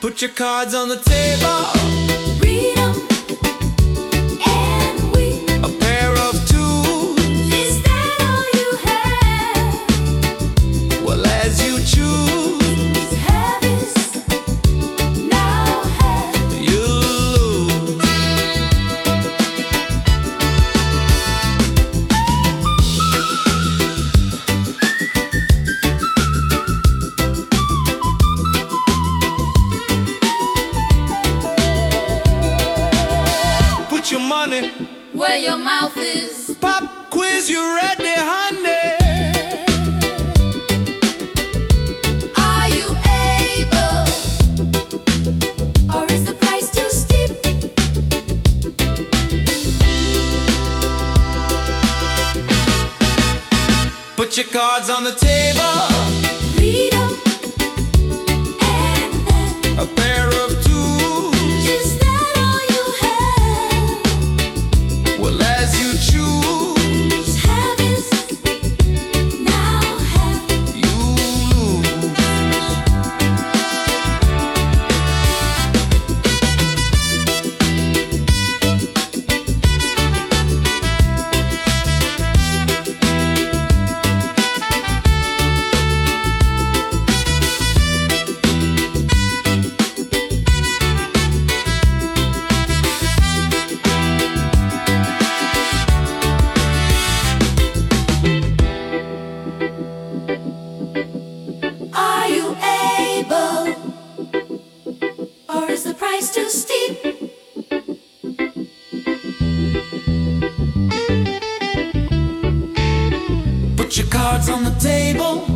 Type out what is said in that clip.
Put your cards on the table. Read 'em and weep. A pair of two. Is that all you have? Well, as you choose, Have is now have. you lose. Put your money. Where your mouth is. Pop quiz, you ready, honey? Are you able? Or is the price too steep? Put your cards on the table. Read 'em and then. A pair of two. Is that all you have? Well, as you choose, Have is now have. you lose. Are you able? Or is the price too steep? Put your cards on the table.